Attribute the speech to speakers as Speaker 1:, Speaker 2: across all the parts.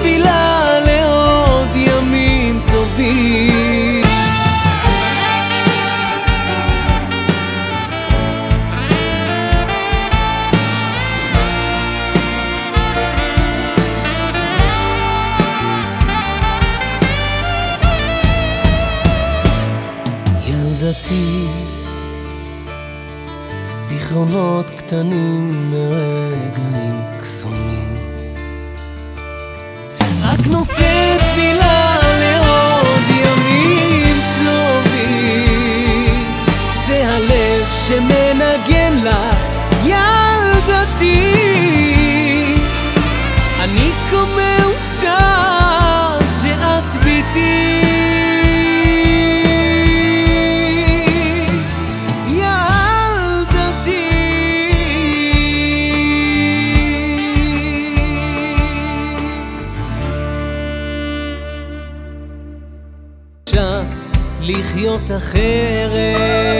Speaker 1: תפילה לעוד ימים טובים. ילדתי, זיכרונות קטנים מרגעים קסומים, רק נושא תפילה לעוד ימים טובים. זה הלב שמנגן לך ילדתי, אני כה מאושר שאת ביתי. לחיות אחרת,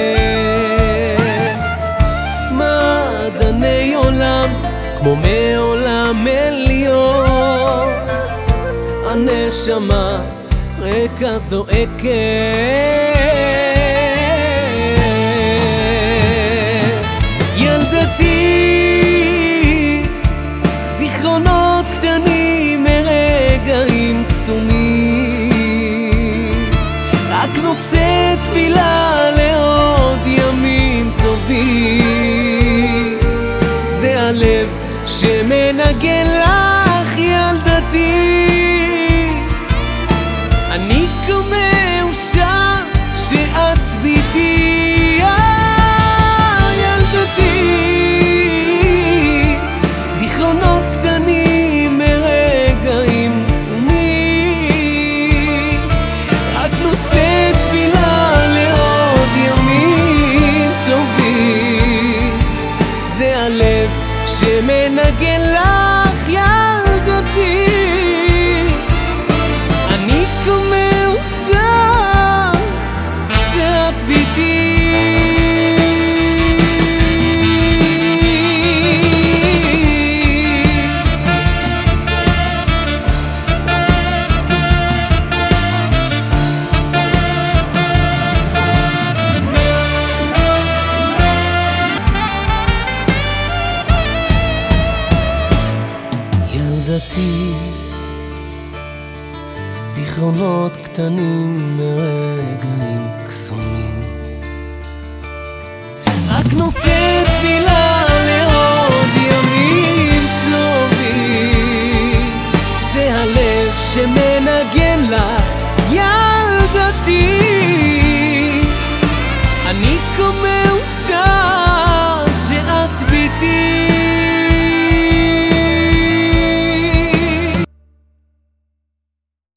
Speaker 1: מעדני עולם כמו מעולם עליון, הנשמה רקע זועקת. ילדתי, זיכרונות קטנים מרגעים קסומים, רק נושא תפילה לעוד ימים טובים. זה הלב שמנגן לך ילדתי, אני כה מאושר שאת ביתי. ילדתי, זיכרונות קטנים מרגעים קסומים, רק נושא תפילה לעוד ימים טובים. זה הלב שמנגן לך ילדתי, אני כה מאושר שאת ביתי. ילדתי, זיכרונות קטנים מרגעים קסומים, רק נושא תפילה לעוד ימים טובים. זה הלב שמנגן לך ילדתי, אני כה מאושר